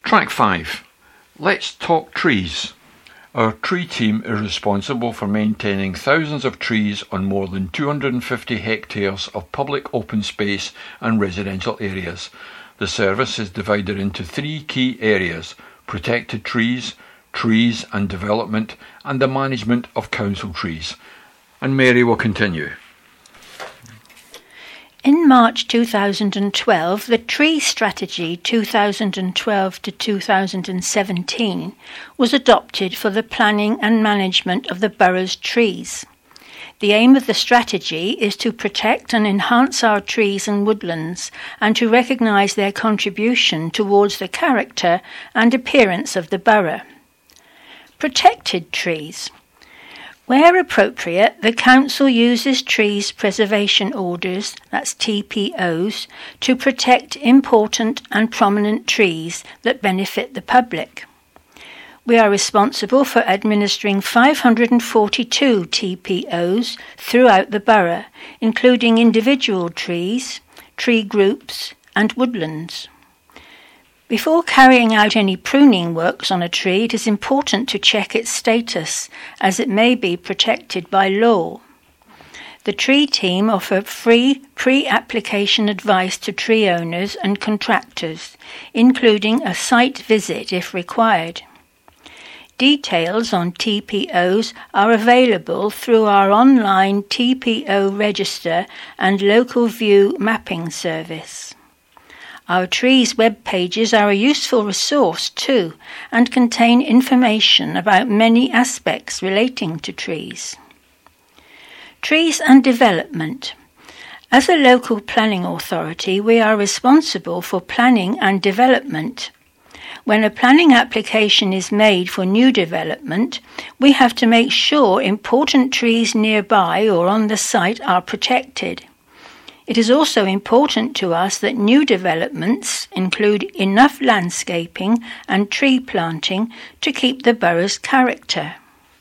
Track 5. Let's talk trees. Our tree team is responsible for maintaining thousands of trees on more than 250 hectares of public open space and residential areas. The service is divided into 3 key areas: protected trees, trees and development, and the management of council trees. And Mary will continue. In March 2012, the Tree Strategy 2012 to 2017 was adopted for the planning and management of the borough's trees. The aim of the strategy is to protect and enhance our trees and woodlands and to recognise their contribution towards the character and appearance of the borough. Protected trees. Where appropriate, the Council uses trees preservation orders, that's TPOs, to protect important and prominent trees that benefit the public. We are responsible for administering 542 TPOs throughout the borough, including individual trees, tree groups and woodlands. Before carrying out any pruning works on a tree, it is important to check its status, as it may be protected by law. The tree team offer free pre-application advice to tree owners and contractors, including a site visit if required. Details on TPOs are available through our online TPO register and local view mapping service. Our trees web pages are a useful resource too and contain information about many aspects relating to trees. Trees and development. As a local planning authority, we are responsible for planning and development. When a planning application is made for new development, we have to make sure important trees nearby or on the site are protected. It is also important to us that new developments include enough landscaping and tree planting to keep the borough's character.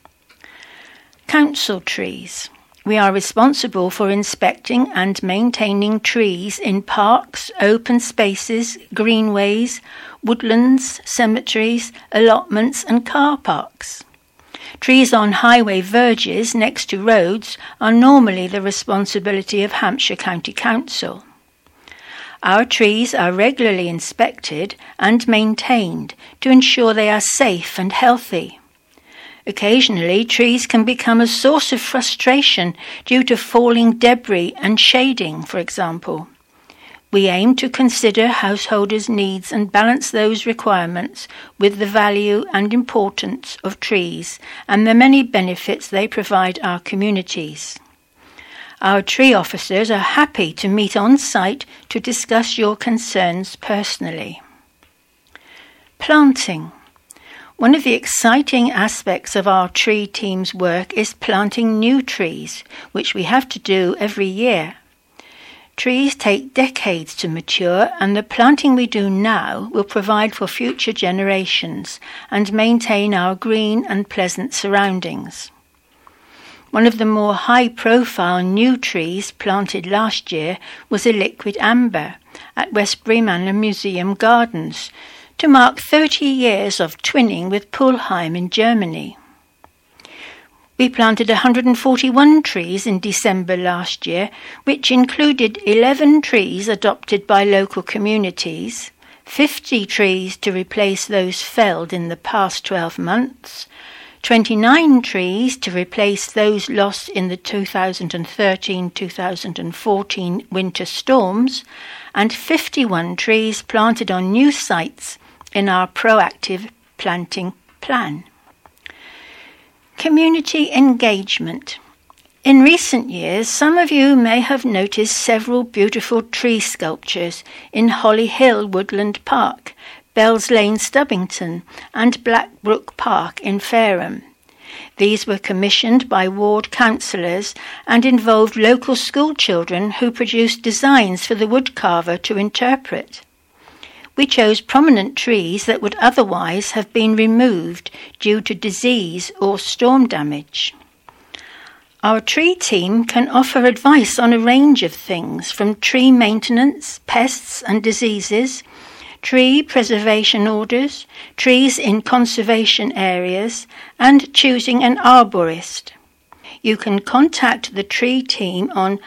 Council trees. We are responsible for inspecting and maintaining trees in parks, open spaces, greenways, woodlands, cemeteries, allotments and car parks. Trees on highway verges next to roads are normally the responsibility of Hampshire County Council. Our trees are regularly inspected and maintained to ensure they are safe and healthy. Occasionally, trees can become a source of frustration due to falling debris and shading, for example. We aim to consider householders' needs and balance those requirements with the value and importance of trees and the many benefits they provide our communities. Our tree officers are happy to meet on site to discuss your concerns personally. Planting. One of the exciting aspects of our tree team's work is planting new trees, which we have to do every year. Trees take decades to mature, and the planting we do now will provide for future generations and maintain our green and pleasant surroundings. One of the more high-profile new trees planted last year was a liquid amber at Westbury Manor Museum Gardens to mark 30 years of twinning with Pulheim in Germany. We planted 141 trees in December last year, which included 11 trees adopted by local communities, 50 trees to replace those felled in the past 12 months, 29 trees to replace those lost in the 2013-2014 winter storms, and 51 trees planted on new sites in our proactive planting plan. Community engagement. In recent years, some of you may have noticed several beautiful tree sculptures in Holly Hill Woodland Park, Bells Lane Stubbington and Blackbrook Park in Fareham. These were commissioned by ward councillors and involved local school children who produced designs for the woodcarver to interpret. We chose prominent trees that would otherwise have been removed due to disease or storm damage. Our tree team can offer advice on a range of things, from tree maintenance, pests and diseases, tree preservation orders, trees in conservation areas, and choosing an arborist. You can contact the tree team on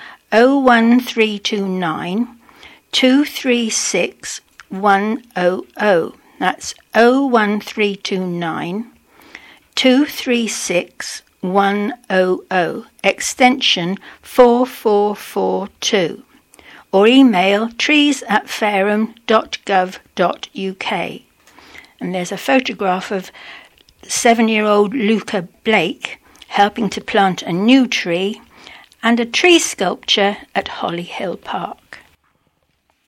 01329 236 100. That's 01329 236 100, extension 4442, or email trees@fareham.gov.uk. And there's a photograph of 7-year-old Luca Blake helping to plant a new tree, and a tree sculpture at Holly Hill Park.